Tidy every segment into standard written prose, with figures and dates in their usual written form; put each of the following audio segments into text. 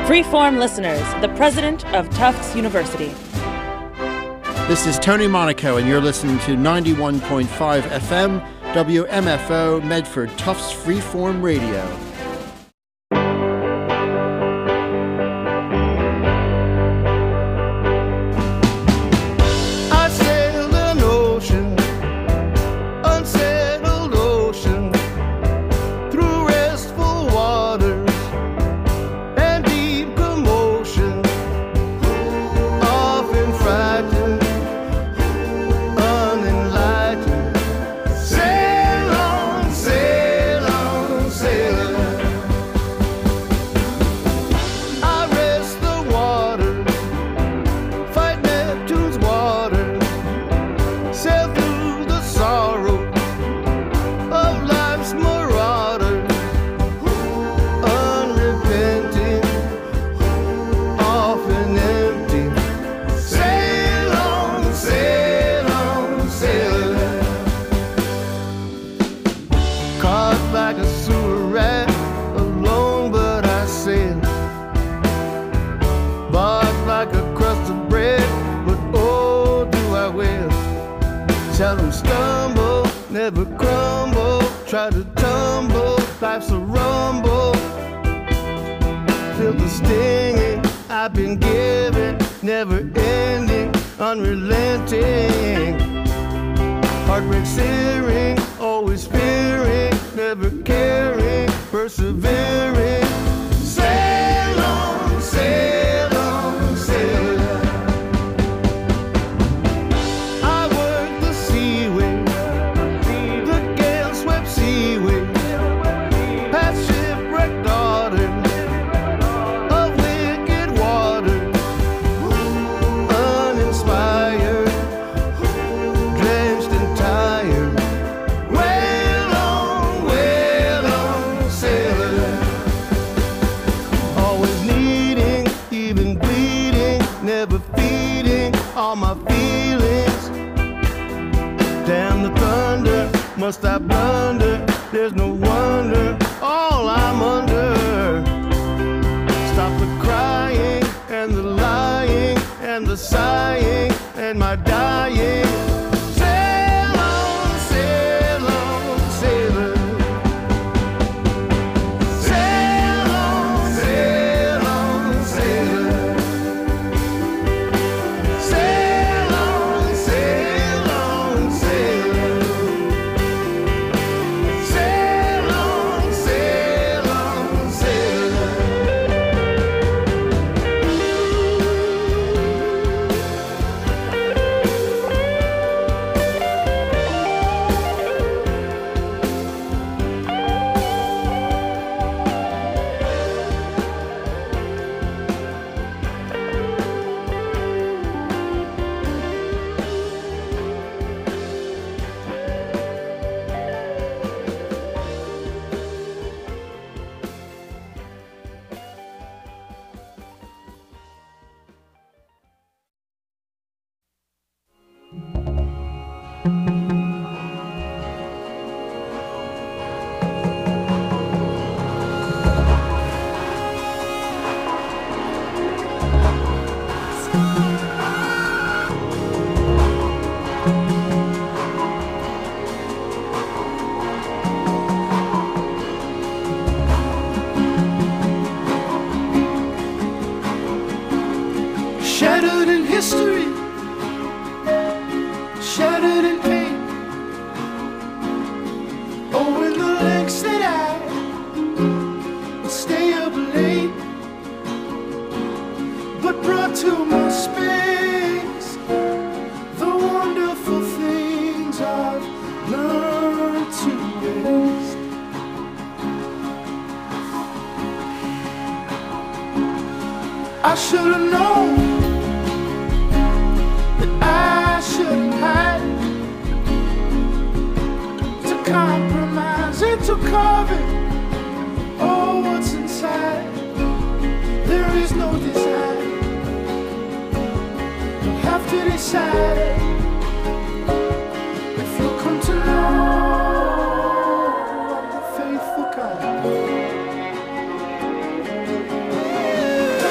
Freeform listeners, the president of Tufts University. This is Tony Monaco, and you're listening to 91.5 FM, WMFO, Medford, Tufts Freeform Radio. I should have known that I shouldn't hide, to compromise and to cover all what's inside. There is no desire, you have to decide if you'll come to know I'm the faithful kind.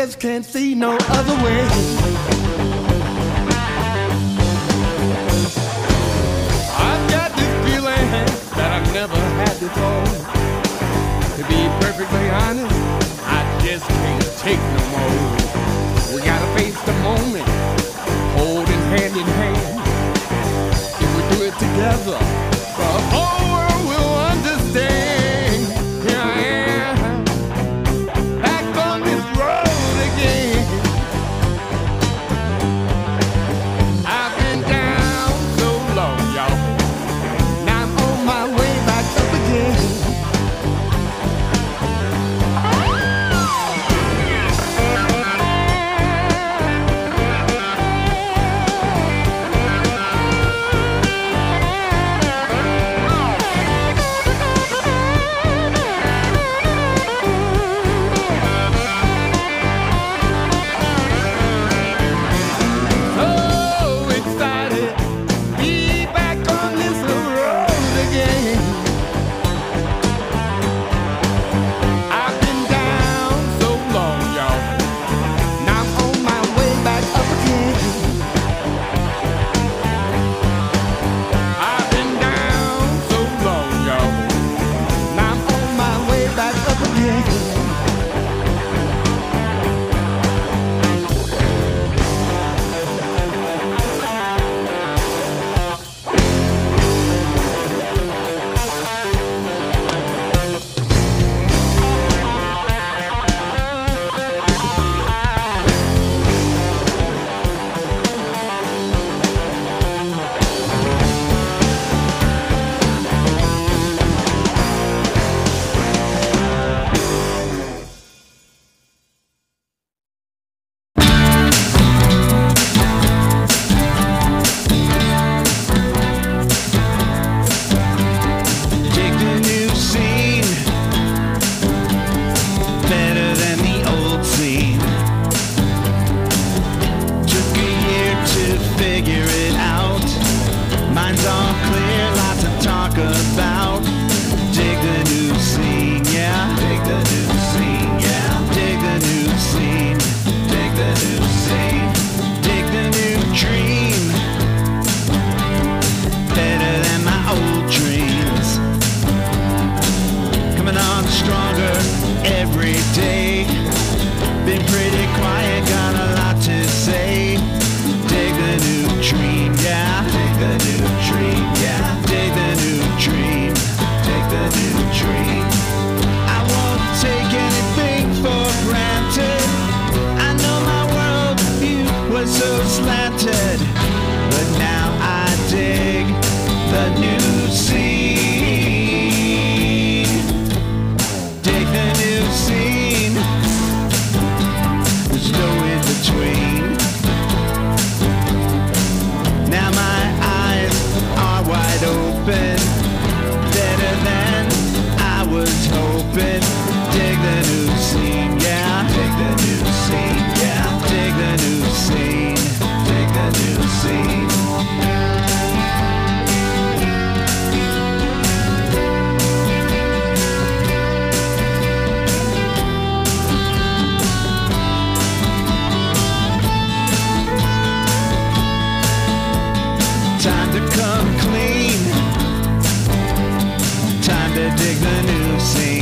just can't see no other way. I've got this feeling that I've never had before. To be perfectly honest, I just can't take no more. We gotta face the moment, holding hand in hand. If we do it together, the whole world will understand. Here I am, back on this road again. I've been down so long, y'all. Now I'm on my way back up again.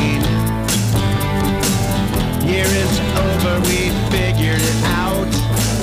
Year is over, we figured it out.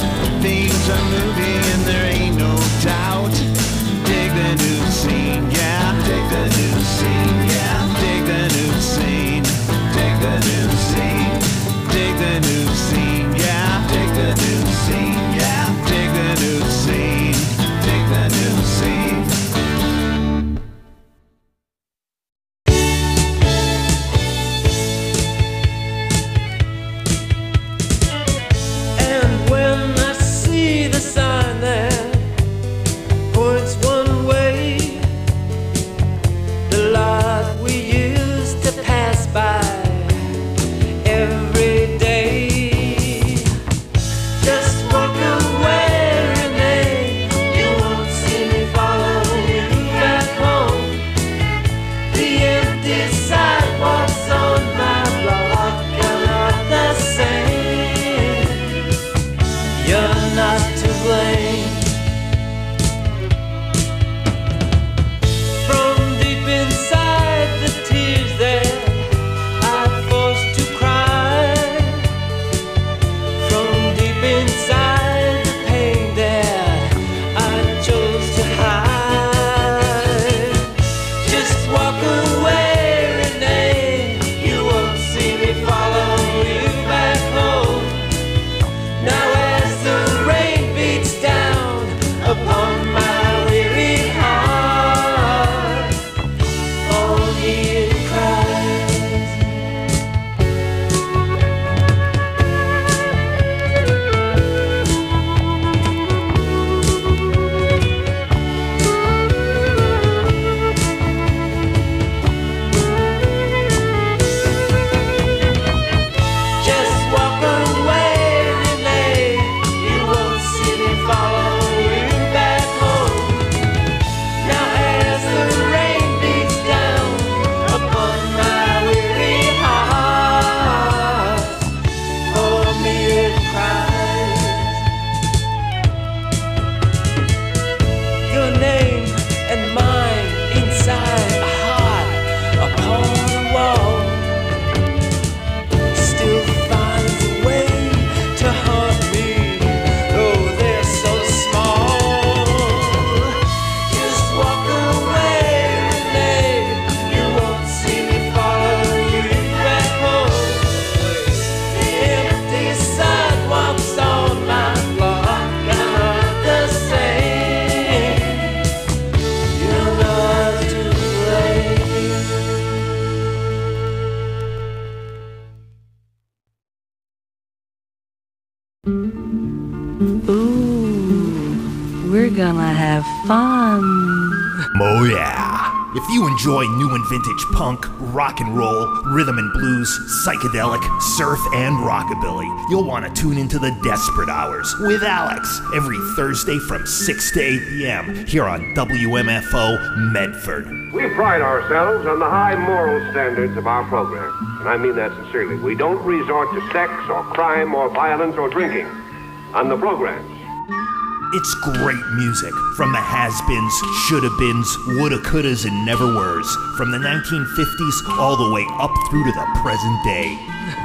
gonna have fun. Oh yeah. If you enjoy new and vintage punk, rock and roll, rhythm and blues, psychedelic, surf, and rockabilly, you'll want to tune into the Desperate Hours with Alex every Thursday from 6 to 8 p.m. here on WMFO Medford. We pride ourselves on the high moral standards of our program, and I mean that sincerely. We don't resort to sex or crime or violence or drinking on the programs. It's great music from the has-beens, shoulda-beens, woulda-couldas, and never-weres, from the 1950s all the way up through to the present day.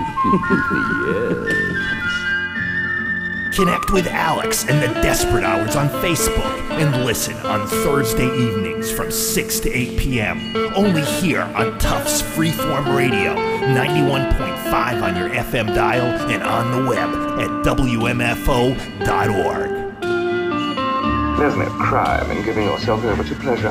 Yes. Connect with Alex and the Desperate Hours on Facebook and listen on Thursday evenings from 6 to 8 p.m. only here on Tufts Freeform Radio, 91.5 on your FM dial and on the web at WMFO.org. There's no crime in giving yourself over to pleasure.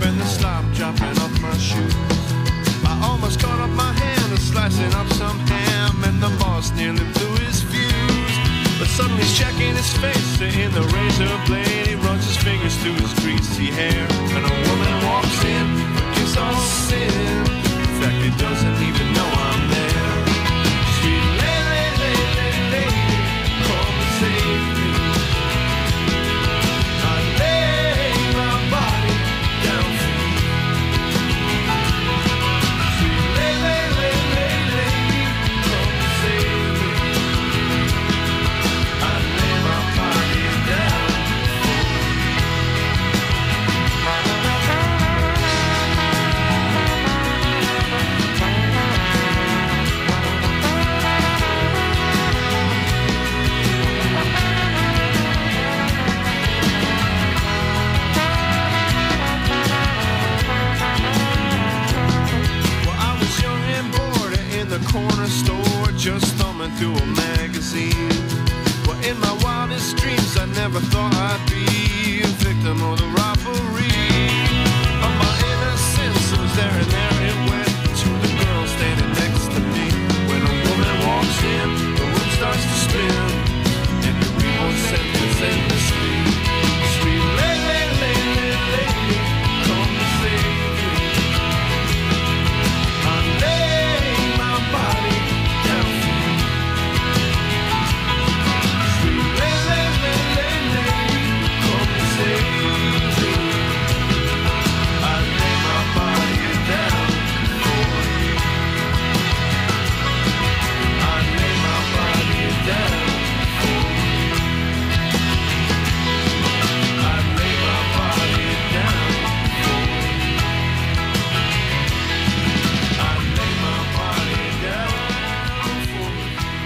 and the slop dropping off my shoes. I almost caught up my hand and slicing up some ham, and the boss nearly blew his fuse. But suddenly he's checking his face in the razor blade. He runs his fingers through his greasy hair, and a woman walks in, forgives all sin. In fact, he doesn't even know I'm there. Sweet lady, come and save me. I lay my body down for you. Sweet lady, come and save me. I lay my body down for the corner store, just thumbing through a magazine. Well, in my wildest dreams, I never thought I'd be a victim of the robbery of my innocence. It was there and there it went to the girl standing next to me. When a woman walks in, the room starts to spin, and you read one sentence endlessly. Sweet lady, come to save me. I lay my body down for you. Sweet lady, come to save me. I lay my body down for you. I lay my body down for you. I lay my body down for you. I lay my body down for you.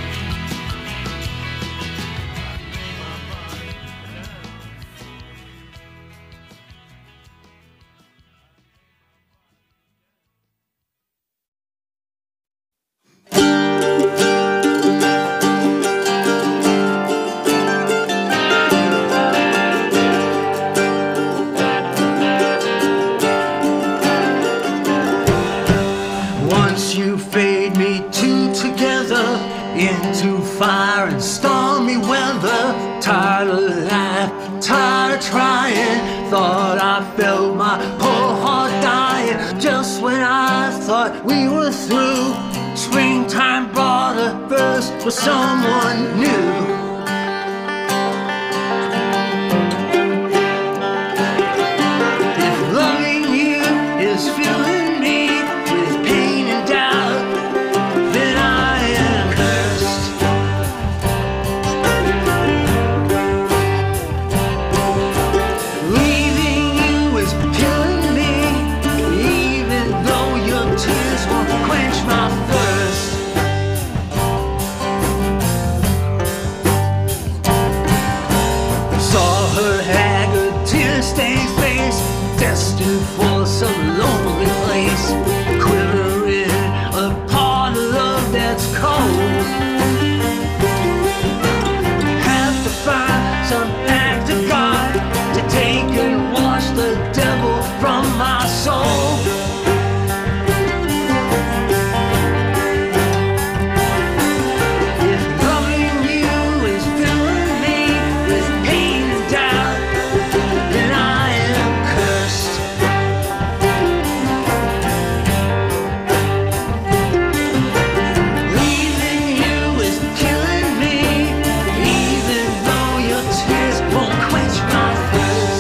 Once you fade me two together into fire and stormy weather. Tired of life, tired of trying. Thought I felt my poor heart dying. Just when I thought we were through, springtime brought a burst with someone new. If loving you is filling me with pain and doubt, then I am cursed. Leaving you is killing me, even though your tears won't quench my thirst. Saw her haggard, tear-stained face, destined for some lonely place, quivering upon a love that's cold. Have to find some act of God to take and wash the devil from my soul. If loving you is filling me with pain and doubt, then I am cursed. Leaving you is killing me, even though your tears won't quench my thirst.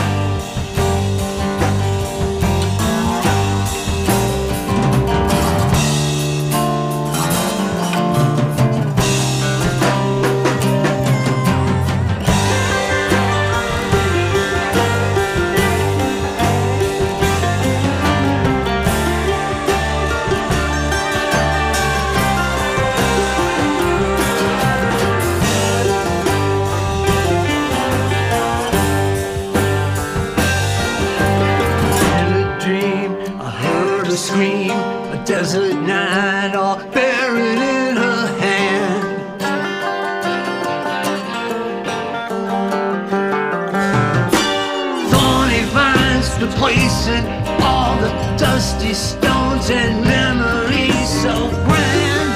In a dream, I heard her scream, a desert night all buried in her hand. Thorny vines replacing all the dusty stones and memories so grand.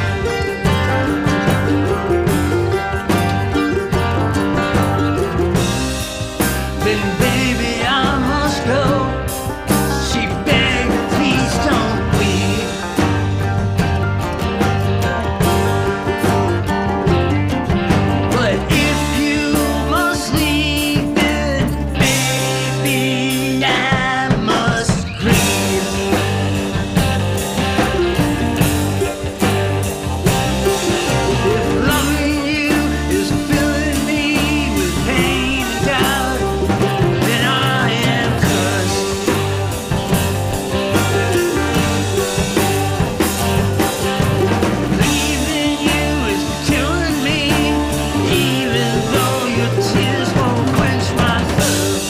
Then baby I must go. She begged, please don't weep. But if you must leave, then baby I must grieve. If loving you is filling me with pain and doubt, then I am cursed. Leaving you is killing me, even though your tears won't quench my thirst.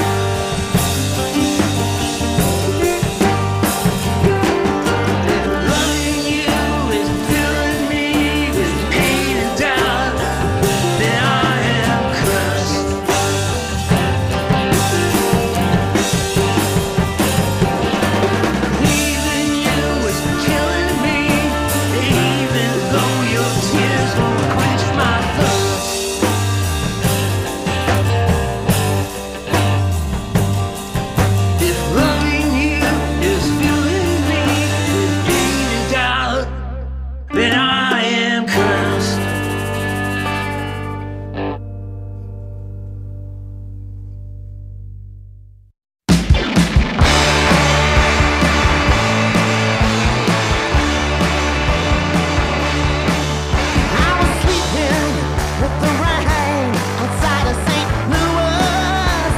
If loving you is filling me with pain and doubt, then I am cursed. Leaving you is killing me, even though your tears won't quench my thirst. If loving you is filling me with pain and doubt, then I am cursed. I was sleeping with the rain outside of St. Louis.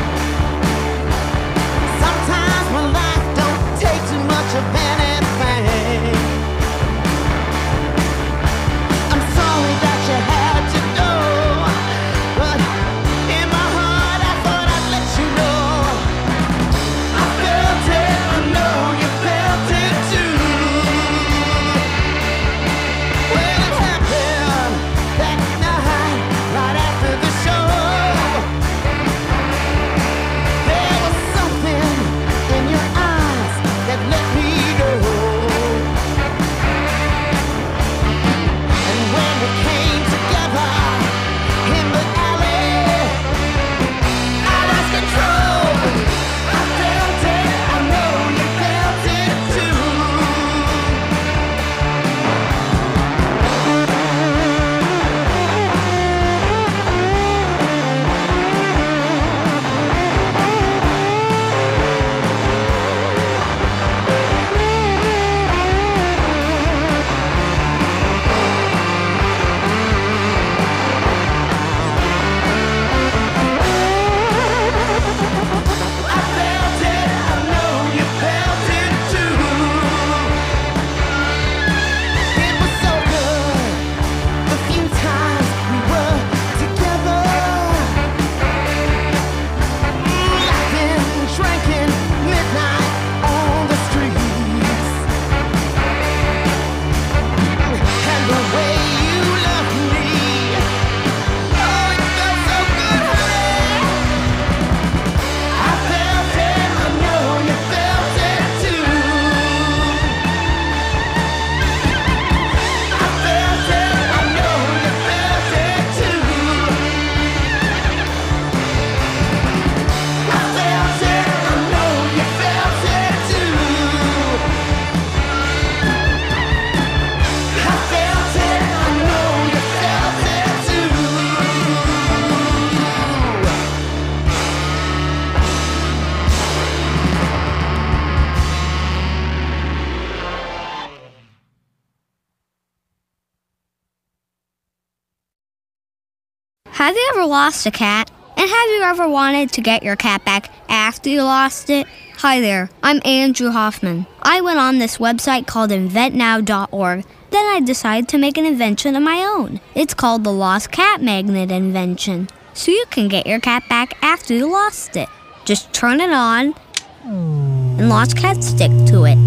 Sometimes my life don't take too much of anything. I'm sorry that you had to go, but in my heart I thought I'd let you know. I felt it, I know you felt it too. Well, it happened that night, right after the show. There was something in your eyes that let me go. And when we came together in the alley, I lost control. I felt it, I know you felt it too. I felt it, I know you felt it too. It was so good, the few times we were together. Laughing, drinking, midnight on the streets. And the way you loved me, oh, it felt so good, honey. I felt it, I know you felt it too. I felt it, I know you felt it too. I felt it, I know you felt it too. I felt it, I know you felt it too. Have you ever lost a cat? And have you ever wanted to get your cat back after you lost it? Hi there, I'm Andrew Hoffman. I went on this website called inventnow.org. Then I decided to make an invention of my own. It's called the Lost Cat Magnet Invention. So you can get your cat back after you lost it. Just turn it on, and lost cats stick to it.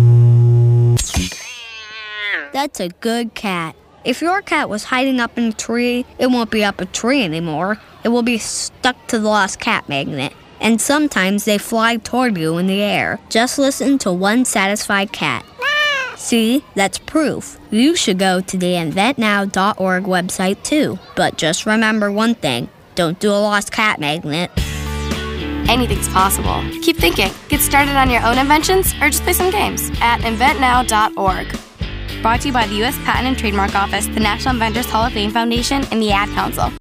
That's a good cat. If your cat was hiding up in a tree, it won't be up a tree anymore. It will be stuck to the lost cat magnet. and sometimes they fly toward you in the air. Just listen to one satisfied cat. See, that's proof. You should go to the inventnow.org website too. But just remember one thing, don't do a lost cat magnet. Anything's possible. Keep thinking. Get started on your own inventions or just play some games at inventnow.org. Brought to you by the U.S. Patent and Trademark Office, the National Inventors Hall of Fame Foundation, and the Ad Council.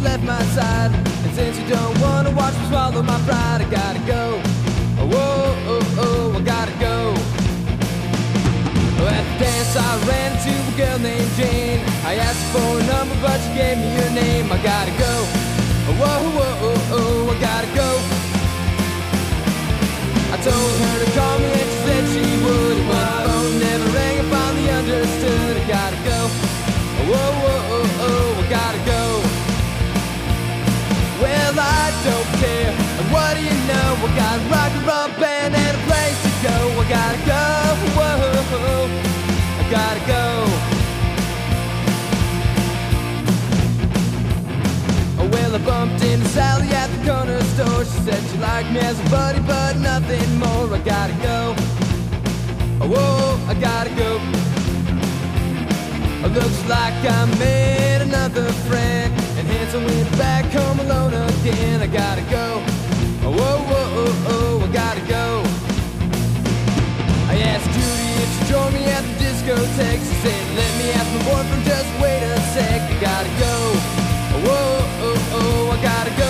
left my side. And since you don't wanna watch me swallow my pride, I gotta go. Oh, oh, oh, oh, I gotta go. At the dance I ran into a girl named Jane. I asked her for a number but she gave me her name. I gotta go. Oh, oh, oh, oh, oh, I gotta go. I told her to call me and she said she would. But the phone never rang, I finally understood. I gotta go. Oh, oh, oh, oh, oh, I gotta go. Well, I don't care. And what do you know? I got a rock and roll band and a place to go. I gotta go. Whoa, I gotta go. Oh, well, I bumped into Sally at the corner store. She said she liked me as a buddy, but nothing more. I gotta go. Oh, whoa, I gotta go. It looks like I made another friend, and hence I went back home alone again. I gotta go. Oh, oh, oh, oh, oh, I gotta go. I asked Judy if she joined me at the discotheque. She said, let me ask my boyfriend, just wait a sec. I gotta go. Oh, oh, oh, oh, I gotta go.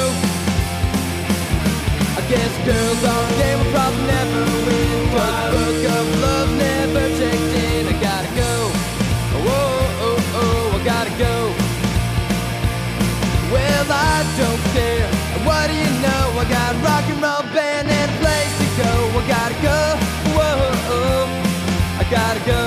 I guess girls on a game will probably never win, 'cause the book of love never checked in. I gotta go. Oh, oh, oh, I gotta go. Well, I don't care. What do you know? I got a rock and roll band and a place to go. I gotta go. Whoa, I gotta go.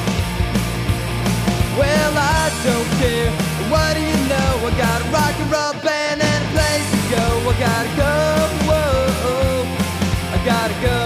Well, I don't care. What do you know? I got a rock and roll band and a place to go. I gotta go. Whoa, I gotta go.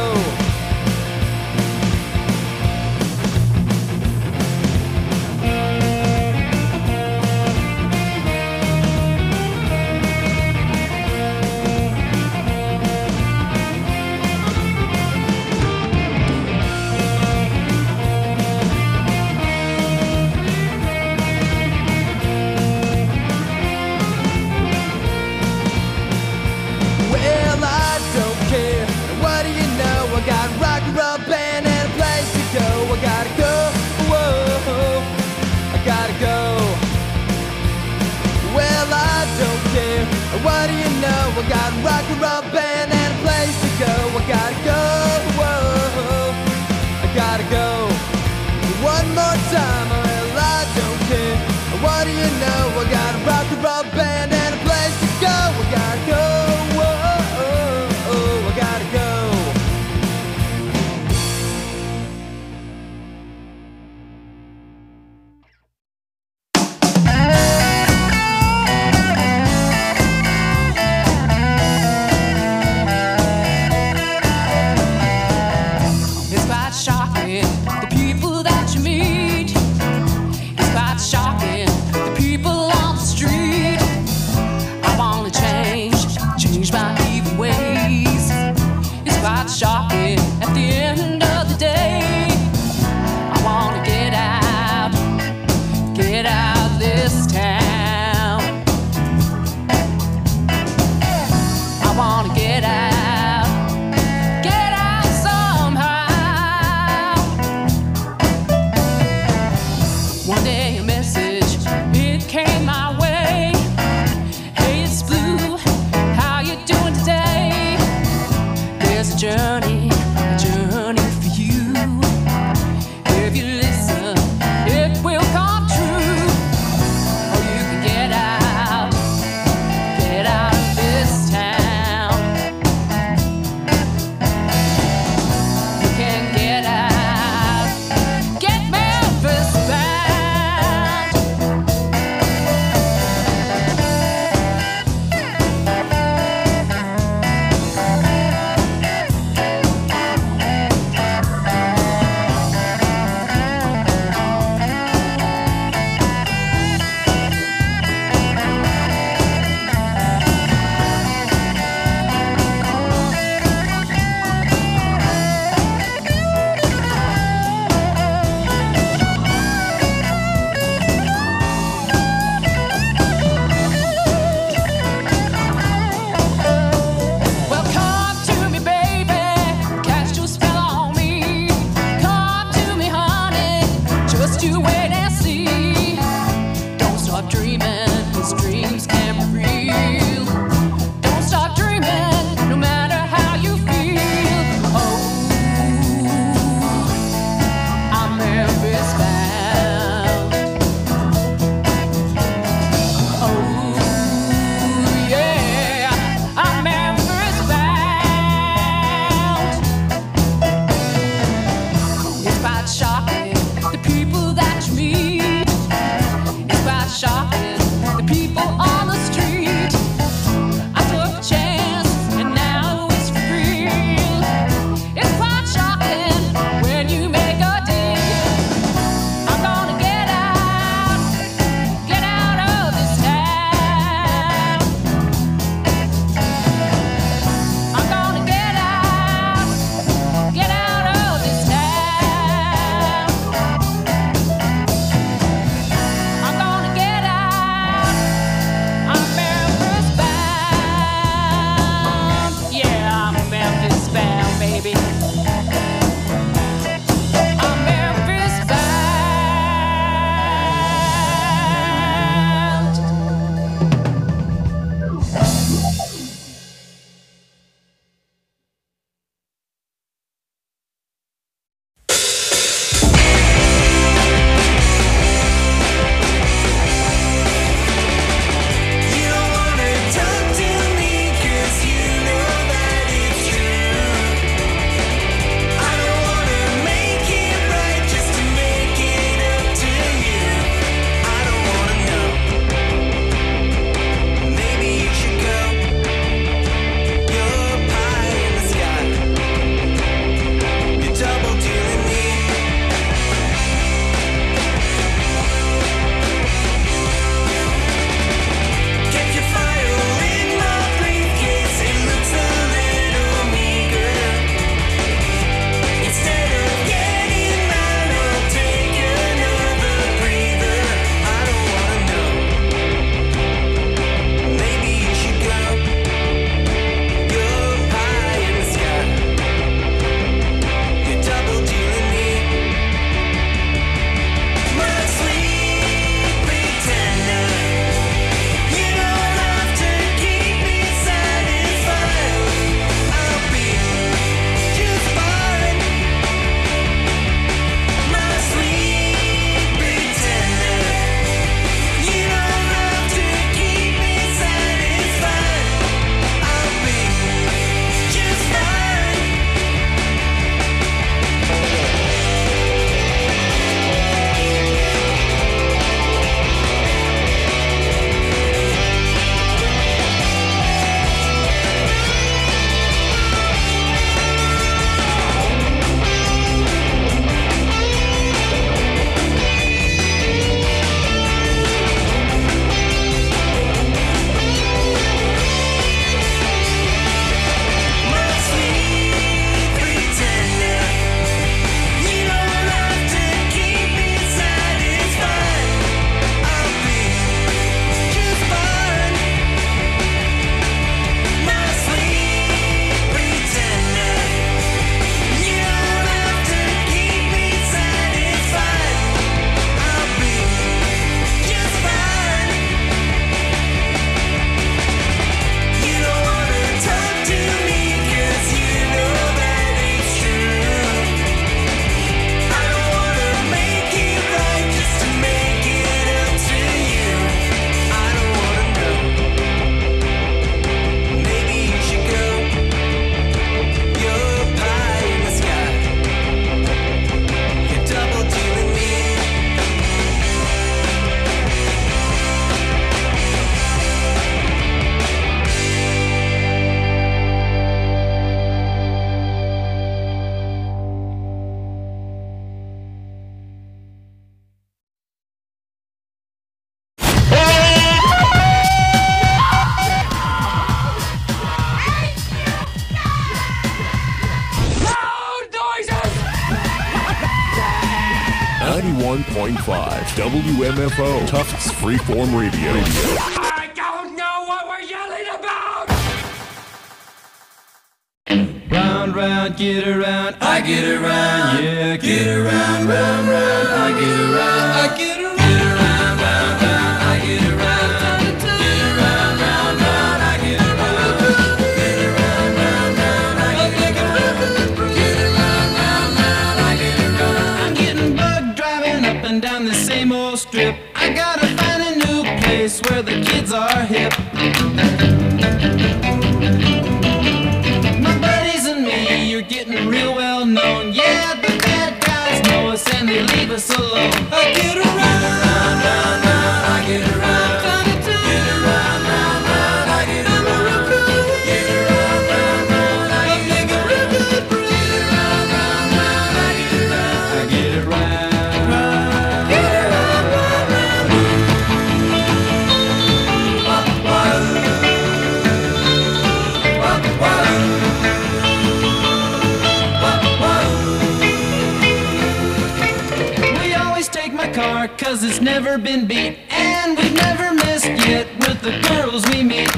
What do you know? I got a rock and roll band and a place to go. I gotta go. Whoa, I gotta go. One more time, well, I don't care. What do you know? I got a rock and roll band and a place to go. I gotta go. Whoa, I gotta go. It's quite shocking, the people that you meet. 91.5 WMFO, Tufts Freeform Radio. I don't know what we're yelling about! Round, round, get around, I get around, yeah, get around, round, round, I get around, I get around, get around, round, round, I get around, get around, round, round, I get around, get around, round, round, I get around, get around, round, round, I get around. I'm getting bugged driving up and down the same old strip. I gotta find a new place where the kids are hip. You're getting real well known. Yeah, the bad guys know us and they leave us alone. I get around, round, round, round, I get around. Get around, round, round, I get around. Get around, round, round, I get around. Get around, round, round, I get around. I get around. Get around, round, round. Car, 'cause it's never been beat, and we've never missed yet with the girls we meet.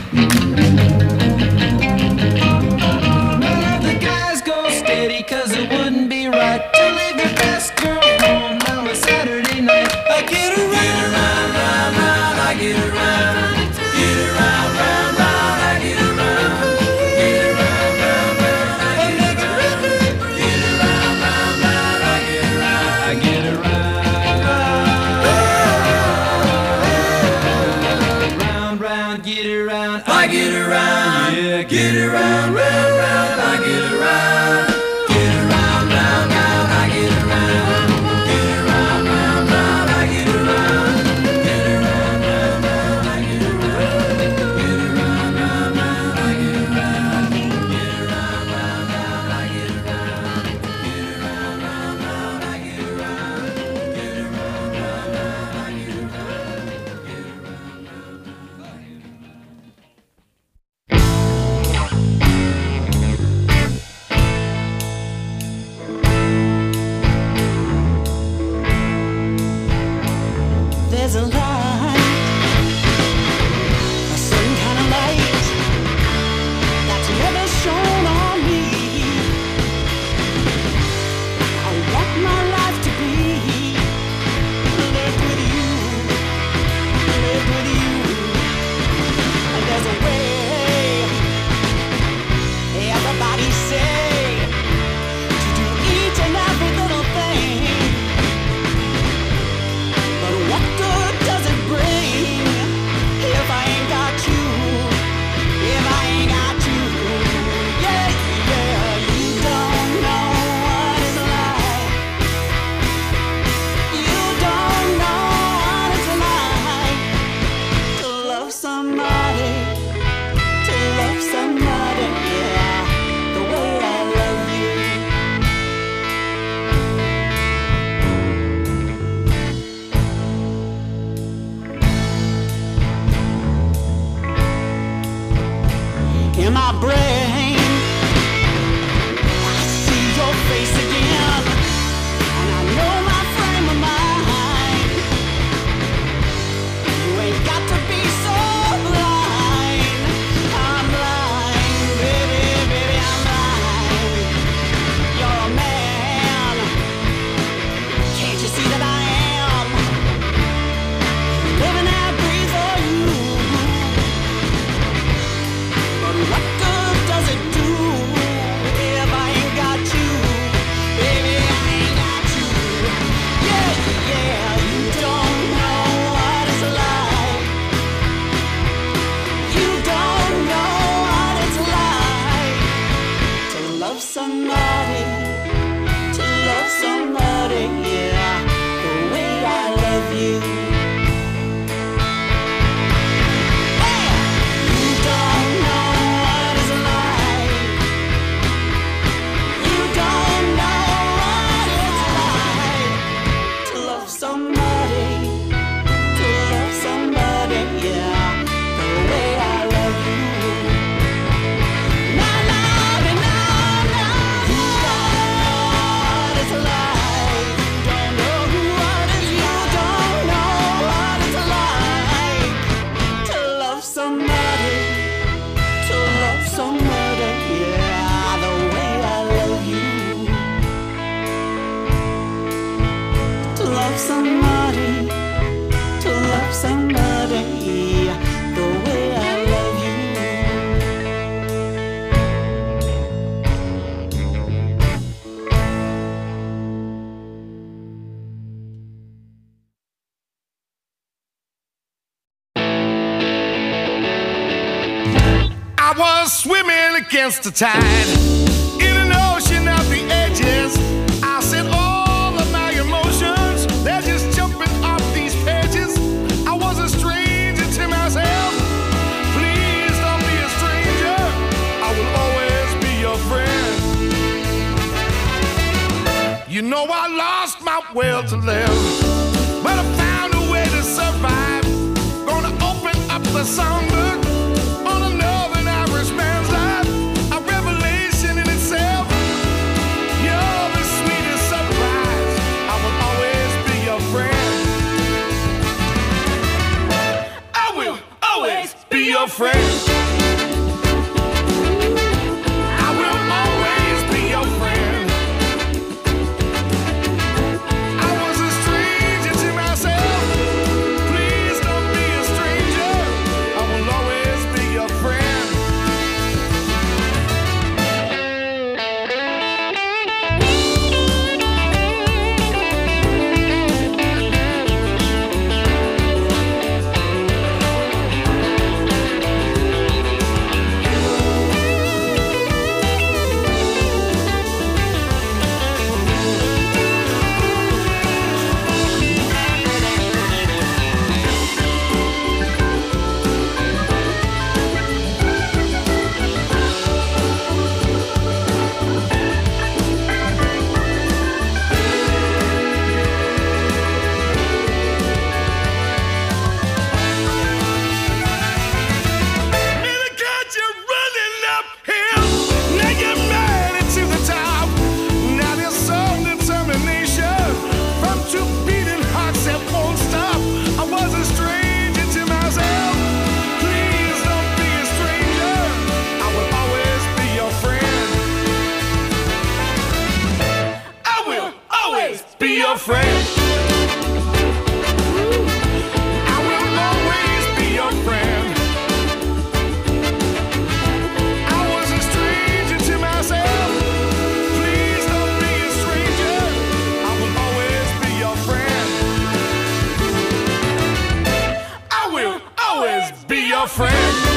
None of the guys go steady, 'cause it wouldn't be right to leave your best girl home on a Saturday night. I get around, round, round, round, I get around. Get around, round, round, I get around. Get around, round, round, I get around. Get around, round, round, I get around. I get around. Get around, I get around, yeah, get around, round, round, I get around. Get around, round, round, I get around. Get around, round, round, I get around. Get around, round, round, I get around. Get around, round, round, I get around. Get around, round, round, I get around. Get around, round, round, I get around. Get around, round, round, I get around. There's a light, a certain kind of light that's never shone on me. I want my life to be lived with you, lived with you. And there's a way, everybody say, to do each and every little thing. But what good does it bring if I ain't got you? If I ain't got you, yeah, yeah. You don't know what it's like. You don't know what it's like to love somebody, yeah, the way I love you. In my brain, I see your face again, and I know my frame of mind. You ain't got to be so blind. I'm blind, baby, baby, I'm blind. You're a man, can't you see that I am living and breathe for you? But what good does it do if I ain't got you? Baby, I ain't got you. Yeah, yeah, you don't know what it's like. You don't know what it's like to love somebody, yeah, the way I love you. You don't know what it's like. You don't know what it's like to love somebody, yeah, the way I love you. Na na na na na. You don't know what it's like. Don't know who I love somebody, to love somebody the way I love you. I was swimming against the tide in an ocean of the edges. I said all of my emotions, they're just jumping off these pages. I was a stranger to myself. Please don't be a stranger. I will always be your friend. You know I lost my will to live, but I found a way to survive. Gonna open up the songbook on another man's life, a revelation in itself. You're the sweetest surprise. I will always be your friend. I will always be your friend. I will always be your friend. I was a stranger to myself. Please don't be a stranger. I will always be your friend. Your friend. I will always be your friend. I was a stranger to myself. Please don't be a stranger. I will always be your friend. I will always be your friend.